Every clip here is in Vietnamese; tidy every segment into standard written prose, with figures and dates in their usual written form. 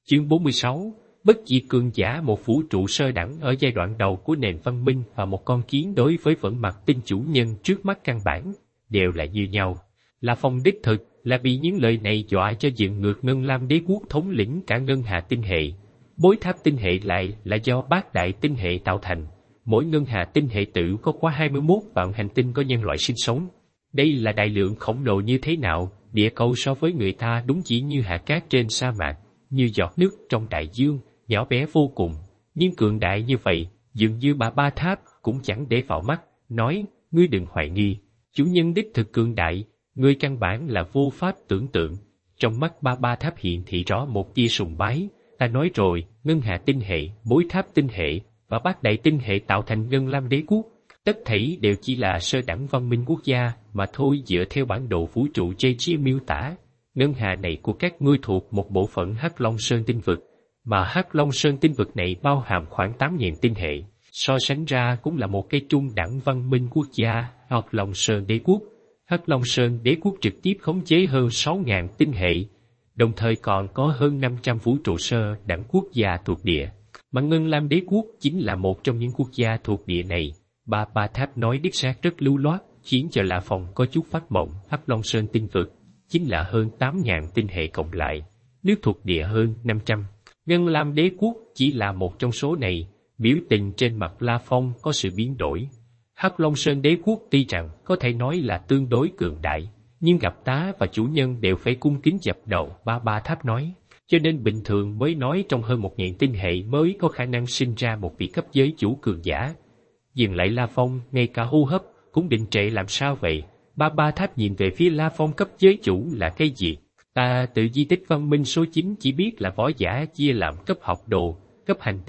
Chương 46, bất diệt cường giả, một vũ trụ sơ đẳng ở giai đoạn đầu của nền văn minh và một con kiến đối với vẫn mặt tinh chủ nhân trước mắt căn bản, đều là như nhau. La Phong đích thực là vì những lời này dọa cho dựng ngược Ngân Lam Đế quốc thống lĩnh cả Ngân Hà tinh hệ. Bối tháp tinh hệ lại là do bát đại tinh hệ tạo thành. Mỗi Ngân Hà tinh hệ tự có qua 21 vạn hành tinh có nhân loại sinh sống. Đây là đại lượng khổng lồ như thế nào, địa cầu so với người ta đúng chỉ như hạt cát trên sa mạc, như giọt nước trong đại dương, nhỏ bé vô cùng. Nhưng cường đại như vậy, dường như bà Ba Tháp cũng chẳng để vào mắt, nói, ngươi đừng hoài nghi. Chủ nhân đích thực cường đại, ngươi căn bản là vô pháp tưởng tượng. Trong mắt Ba Tháp hiện thị rõ một tia sùng bái. Ta nói rồi, Ngân Hà tinh hệ, bối tháp tinh hệ và bát đại tinh hệ tạo thành Ngân Lam Đế quốc. Tất thảy đều chỉ là sơ đẳng văn minh quốc gia mà thôi. Dựa theo bản đồ vũ trụ JG miêu tả, Ngân Hà này của các ngươi thuộc một bộ phận Hắc Long Sơn tinh vực, mà Hắc Long Sơn tinh vực này bao hàm khoảng 8.000 tinh hệ. So sánh ra cũng là một cái trung đẳng văn minh quốc gia, Hắc Long Sơn Đế quốc. Hắc Long Sơn Đế quốc trực tiếp khống chế hơn 6.000 tinh hệ, đồng thời còn có hơn 500 vũ trụ sơ đẳng quốc gia thuộc địa, mà Ngân Lam Đế quốc chính là một trong những quốc gia thuộc địa này. Ba Tháp nói đích xác rất lưu loát, khiến cho La Phong có chút phát mộng. Hắc Long Sơn tinh vực chính là hơn 8.000 tinh hệ cộng lại, nước thuộc địa hơn 500. Ngân Lam Đế quốc chỉ là một trong số này. Biểu tình trên mặt La Phong có sự biến đổi. Hắc Long Sơn Đế quốc tuy rằng có thể nói là tương đối cường đại, nhưng gặp tá và chủ nhân đều phải cung kính dập đầu. Ba Tháp nói, cho nên bình thường mới nói trong hơn 1.000 tinh hệ mới có khả năng sinh ra một vị cấp giới chủ cường giả. Dừng lại La Phong, ngay cả hô hấp cũng định trệ làm sao vậy? Ba Tháp nhìn về phía La Phong. Cấp giới chủ là cái gì? Ta tự di tích văn minh số 9 chỉ biết là võ giả chia làm cấp học đồ, cấp hành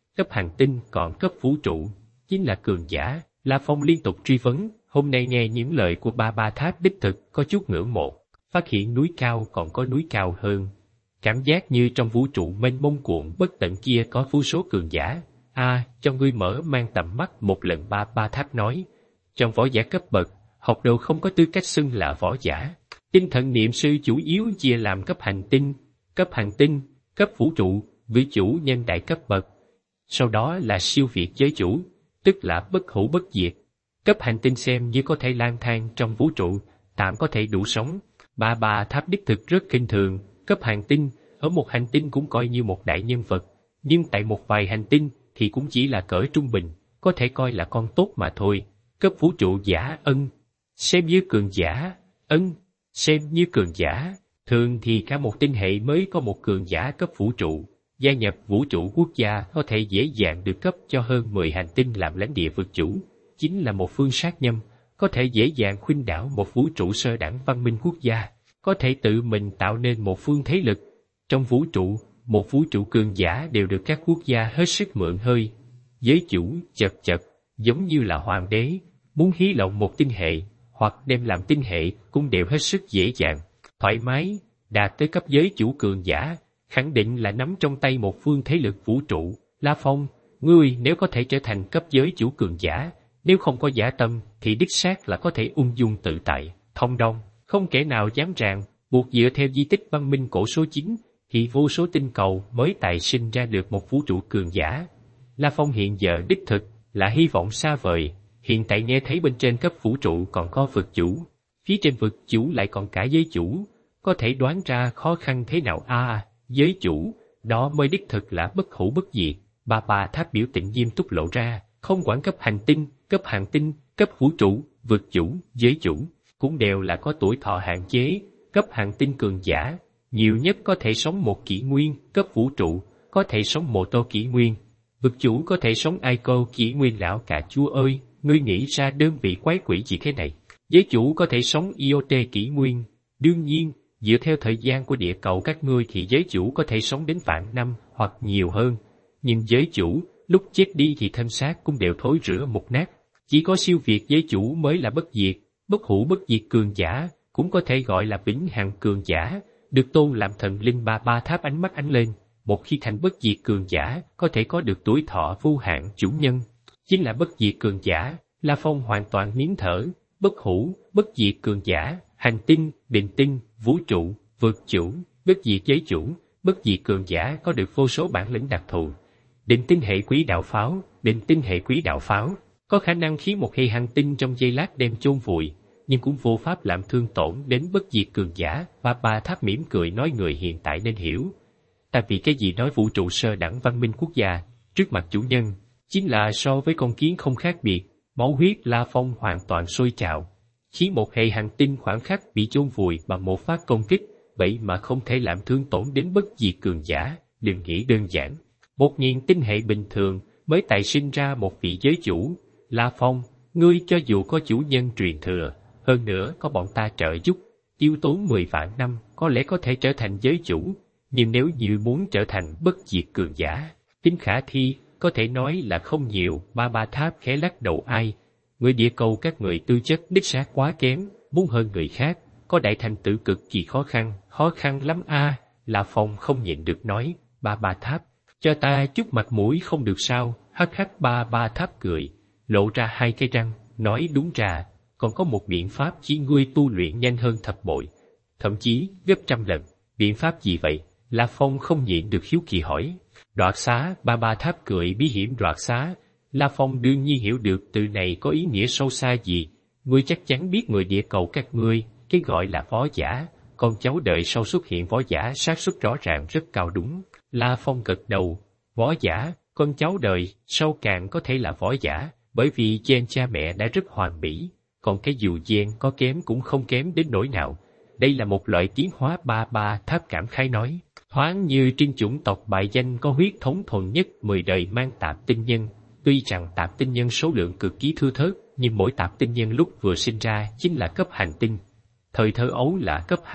tinh còn cấp vũ trụ, chính là cường giả. La Phong liên tục truy vấn. Hôm nay nghe những lời của Ba Tháp đích thực có chút ngưỡng mộ. Phát hiện núi cao còn có núi cao hơn. Cảm giác như trong vũ trụ mênh mông cuộn bất tận kia có vô số cường giả. Cho ngươi mở mang tầm mắt một lần. Ba Tháp nói, trong võ giả cấp bậc, học đồ không có tư cách xưng là võ giả. Tinh thần niệm sư chủ yếu chia làm cấp hành tinh, cấp vũ trụ, vị chủ nhân đại cấp bậc. Sau đó là siêu việt giới chủ, tức là bất hủ bất diệt. Cấp hành tinh xem như có thể lang thang trong vũ trụ, tạm có thể đủ sống. Ba Tháp đích thực rất kinh thường. Cấp hành tinh, ở một hành tinh cũng coi như một đại nhân vật, nhưng tại một vài hành tinh thì cũng chỉ là cỡ trung bình, có thể coi là con tốt mà thôi. Cấp vũ trụ giả, xem như cường giả, xem như cường giả. Thường thì cả một tinh hệ mới có một cường giả cấp vũ trụ. Gia nhập vũ trụ quốc gia có thể dễ dàng được cấp cho hơn 10 hành tinh làm lãnh địa vực chủ, chính là một phương sát nhâm, có thể dễ dàng khuynh đảo một vũ trụ sơ đẳng văn minh quốc gia, có thể tự mình tạo nên một phương thế lực. Trong vũ trụ, một vũ trụ cường giả đều được các quốc gia hết sức mượn hơi. Giới chủ chật, giống như là hoàng đế, muốn hí lộng một tinh hệ, hoặc đem làm tinh hệ cũng đều hết sức dễ dàng, thoải mái. Đạt tới cấp giới chủ cường giả, khẳng định là nắm trong tay một phương thế lực vũ trụ. La Phong, ngươi nếu có thể trở thành cấp giới chủ cường giả, nếu không có giả tâm thì đích xác là có thể ung dung tự tại, thông dong, không kẻ nào dám ràng buộc. Dựa theo di tích văn minh cổ số 9 thì vô số tinh cầu mới tài sinh ra được một vũ trụ cường giả. La Phong hiện giờ đích thực là hy vọng xa vời. Hiện tại nghe thấy bên trên cấp vũ trụ còn có vực chủ, phía trên vực chủ lại còn cả giới chủ, có thể đoán ra khó khăn thế nào. Giới chủ, đó mới đích thực là bất hủ bất diệt. Ba Tháp biểu tình nghiêm túc lộ ra, không quản cấp hành tinh, cấp vũ trụ, vực chủ, giới chủ, cũng đều là có tuổi thọ hạn chế. Cấp hành tinh cường giả, nhiều nhất có thể sống 1 kỷ nguyên, cấp vũ trụ, có thể sống 1 tô kỷ nguyên, vực chủ có thể sống ai câu kỷ nguyên. Lão cả chúa ơi, ngươi nghĩ ra đơn vị quái quỷ gì thế này? Giới chủ có thể sống IoT kỷ nguyên. Đương nhiên, dựa theo thời gian của địa cầu các ngươi thì giới chủ có thể sống đến vạn năm hoặc nhiều hơn. Nhưng giới chủ, lúc chết đi thì thân xác cũng đều thối rữa mục nát. Chỉ có siêu việt giới chủ mới là bất diệt, bất hủ bất diệt cường giả, cũng có thể gọi là vĩnh hằng cường giả, được tôn làm thần linh. Ba Tháp ánh mắt ánh lên. Một khi thành bất diệt cường giả, có thể có được tuổi thọ vô hạn. Chủ nhân chính là bất diệt cường giả. La Phong hoàn toàn nín thở. Bất hủ, bất diệt cường giả, hành tinh, định tinh, vũ trụ, vực chủ, bất diệt giới chủ, Bất diệt cường giả có được vô số bản lĩnh đặc thù. Định tinh hệ quỹ đạo pháo, định tinh hệ quỹ đạo pháo, có khả năng khiến một hệ hành tinh trong giây lát đem chôn vùi, nhưng cũng vô pháp làm thương tổn đến bất diệt cường giả. Ba Tháp mỉm cười nói người hiện tại nên hiểu. Tại vì cái gì nói vũ trụ sơ đẳng văn minh quốc gia, trước mặt chủ nhân, chính là so với con kiến không khác biệt, máu huyết La Phong hoàn toàn sôi trào, khiến một hệ hành tinh khoảng khắc bị chôn vùi bằng một phát công kích, vậy mà không thể làm thương tổn đến bất diệt cường giả, đừng nghĩ đơn giản. 1000 tinh hệ bình thường mới tài sinh ra một vị giới chủ. La Phong, ngươi cho dù có chủ nhân truyền thừa, hơn nữa có bọn ta trợ giúp, tiêu tốn 10 vạn năm có lẽ có thể trở thành giới chủ, nhưng nếu như muốn trở thành bất diệt cường giả, tính khả thi có thể nói là không nhiều. Ba Tháp khẽ lắc đầu ai, người địa cầu các người tư chất đích xác quá kém, muốn hơn người khác, có đại thành tựu cực kỳ khó khăn lắm a. La Phong không nhịn được nói, Ba Tháp, cho ta chút mặt mũi không được sao? Hắc hắc. Ba Tháp cười, lộ ra hai cái răng, nói đúng ra, còn có một biện pháp chỉ ngươi tu luyện nhanh hơn thập bội, thậm chí gấp 100 lần. Biện pháp gì vậy? La Phong không nhịn được hiếu kỳ hỏi. Đoạt xá. Ba Tháp cười bí hiểm. Đoạt xá. La Phong đương nhiên hiểu được từ này có ý nghĩa sâu xa gì. Ngươi chắc chắn biết người địa cầu các ngươi, cái gọi là võ giả, con cháu đời sau xuất hiện võ giả xác suất rõ ràng rất cao đúng. La Phong gật đầu. Võ giả, con cháu đời sau càng có thể là võ giả, bởi vì gen cha mẹ đã rất hoàn mỹ, còn cái dù gen có kém cũng không kém đến nỗi nào. Đây là một loại tiến hóa. Ba Tháp cảm khái nói, thoáng như trên chủng tộc bài danh có huyết thống thuần nhất 10 đời mang tạp tinh nhân. Tuy rằng tạp tinh nhân số lượng cực kỳ thưa thớt, nhưng mỗi tạp tinh nhân lúc vừa sinh ra chính là cấp hành tinh. Thời thơ ấu là cấp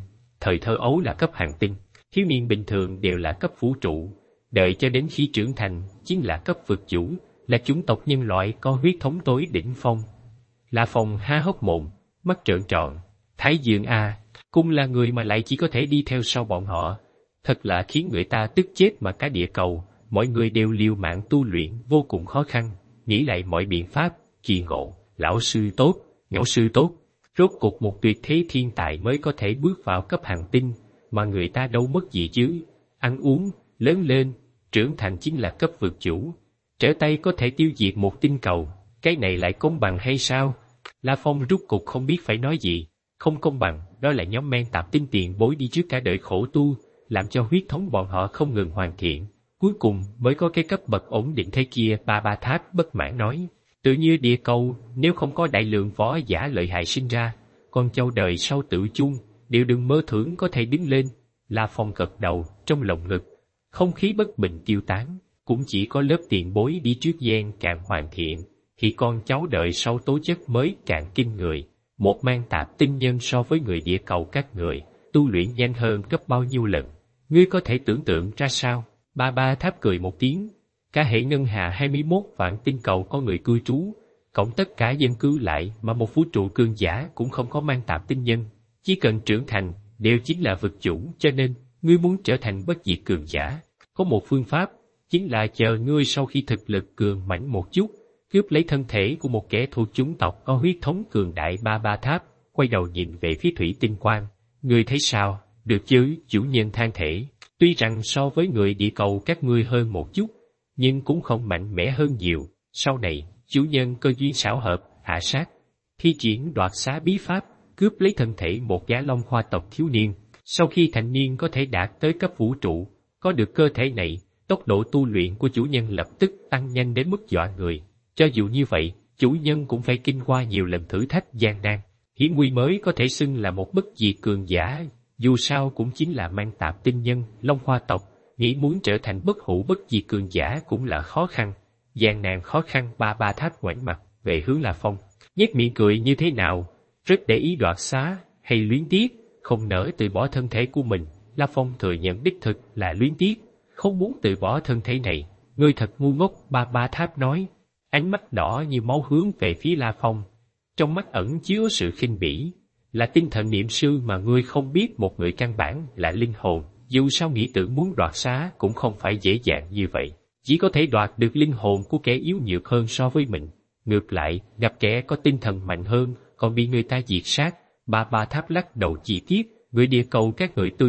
hành tinh. Thiếu niên bình thường đều là cấp vũ trụ. Đợi cho đến khi trưởng thành chính là cấp vực chủ, là chủng tộc nhân loại có huyết thống tối đỉnh phong. La Phong há hốc mồm, mắt trợn tròn. Thái Dương a, cung là người mà lại chỉ có thể đi theo sau bọn họ, thật là khiến người ta tức chết. Mà cả địa cầu, mọi người đều liều mạng tu luyện vô cùng khó khăn, nghĩ lại mọi biện pháp, kỳ ngộ, lão sư tốt, ngẫu sư tốt. Rốt cuộc một tuyệt thế thiên tài mới có thể bước vào cấp hành tinh, mà người ta đâu mất gì chứ. Ăn uống, lớn lên, trưởng thành chính là cấp vực chủ, trở tay có thể tiêu diệt một tinh cầu, cái này lại công bằng hay sao? La Phong rút cục không biết phải nói gì. Không công bằng, đó là nhóm men tạp tinh tiền bối đi trước cả đời khổ tu, làm cho huyết thống bọn họ không ngừng hoàn thiện, cuối cùng mới có cái cấp bậc ổn định thế kia. Ba Tháp bất mãn nói, tự như địa cầu, nếu không có đại lượng võ giả lợi hại sinh ra, con cháu đời sau tự chung, đều đừng mơ tưởng có thể đứng lên. La Phong gật đầu, trong lòng ngực, không khí bất bình tiêu tán, cũng chỉ có lớp tiền bối đi trước gen càng hoàn thiện, thì con cháu đời sau tố chất mới càng kinh người. Một mang tạp tinh nhân so với người địa cầu các người, tu luyện nhanh hơn gấp bao nhiêu lần, ngươi có thể tưởng tượng ra sao? Ba Tháp cười một tiếng, cả hệ ngân hà 21 vạn tinh cầu có người cư trú, cộng tất cả dân cư lại mà một vũ trụ cường giả cũng không có mang tạp tinh nhân, chỉ cần trưởng thành, đều chính là vực chủ. Cho nên, ngươi muốn trở thành bất diệt cường giả, có một phương pháp, chính là chờ ngươi sau khi thực lực cường mãnh một chút, cướp lấy thân thể của một kẻ thuộc chủng tộc có huyết thống cường đại. Ba Tháp quay đầu nhìn về phía Thủy Tinh Quang, ngươi thấy sao? Được chứ? Chủ nhân than thể, tuy rằng so với người địa cầu các ngươi hơn một chút, nhưng cũng không mạnh mẽ hơn nhiều. Sau này, chủ nhân cơ duyên xảo hợp, hạ sát, thi triển đoạt xá bí pháp, cướp lấy thân thể một gã Long Hoa tộc thiếu niên. Sau khi thành niên có thể đạt tới cấp vũ trụ, có được cơ thể này, tốc độ tu luyện của chủ nhân lập tức tăng nhanh đến mức dọa người. Cho dù như vậy, chủ nhân cũng phải kinh qua nhiều lần thử thách gian nan, hiểm nguy mới có thể xưng là một bất diệt cường giả. Dù sao cũng chính là mang tạp tinh nhân, Long Hoa tộc, nghĩ muốn trở thành bất hủ bất diệt cường giả cũng là khó khăn, gian nan khó khăn. Ba Tháp ngoảnh mặt về hướng La Phong, nhếch miệng cười như thế nào, rất để ý đoạt xá hay luyến tiếc, không nỡ từ bỏ thân thể của mình. La Phong thừa nhận đích thực là luyến tiếc, không muốn từ bỏ thân thể này. Ngươi thật ngu ngốc. Ba Tháp nói, ánh mắt đỏ như máu hướng về phía La Phong, trong mắt ẩn chứa sự khinh bỉ. Là tinh thần niệm sư mà ngươi không biết một người căn bản là linh hồn, dù sao nghĩ tưởng muốn đoạt xá cũng không phải dễ dàng như vậy, chỉ có thể đoạt được linh hồn của kẻ yếu nhược hơn so với mình. Ngược lại, gặp kẻ có tinh thần mạnh hơn, còn bị người ta diệt sát. Ba Tháp lắc đầu chi tiết, người địa cầu các người tư chất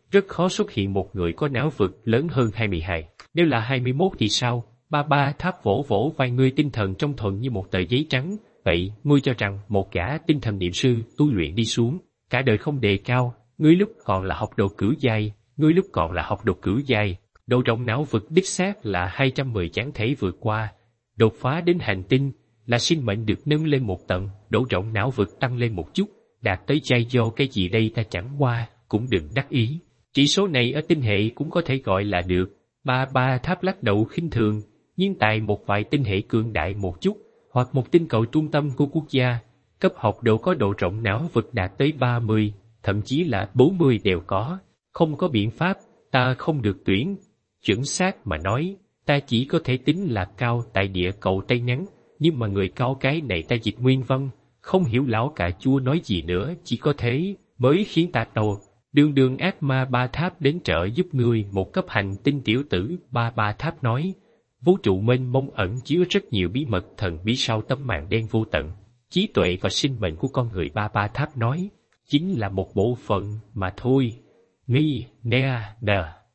rất khó xuất hiện một người có não vực lớn hơn 22. Nếu là 21 thì sao? Ba Tháp vỗ vỗ vai ngươi tinh thần trong thuận như một tờ giấy trắng. Vậy, ngươi cho rằng một gã tinh thần niệm sư tu luyện đi xuống, cả đời không đề cao, ngươi lúc còn là học đồ cửu giai, độ rộng não vực đích xác là 210 chẳng thể vượt qua. Đột phá đến hành tinh là sinh mệnh được nâng lên một tầng, độ rộng não vực tăng lên một chút, đạt tới giai do cái gì đây ta chẳng qua, cũng đừng đắc ý. Chỉ số này ở tinh hệ cũng có thể gọi là được. Ba Tháp lắc đầu khinh thường, nhưng tại một vài tinh hệ cường đại một chút, hoặc một tinh cầu trung tâm của quốc gia, cấp học độ có độ rộng não vực đạt tới 30, thậm chí là 40 đều có. Không có biện pháp, ta không được tuyển. Chuẩn xác mà nói, ta chỉ có thể tính là cao tại địa cầu Tây Nắng, nhưng mà người cao cái này ta dịch nguyên văn, không hiểu lão cà chua nói gì nữa, chỉ có thế mới khiến ta đầu. Đường ác ma Ba Tháp đến trợ giúp ngươi một cấp hành tinh tiểu tử. Ba Tháp nói, vũ trụ mênh mông ẩn chứa rất nhiều bí mật thần bí sau tấm màn đen vô tận. Trí tuệ và sinh mệnh của con người. Ba Tháp nói, chính là một bộ phận mà thôi. Nè.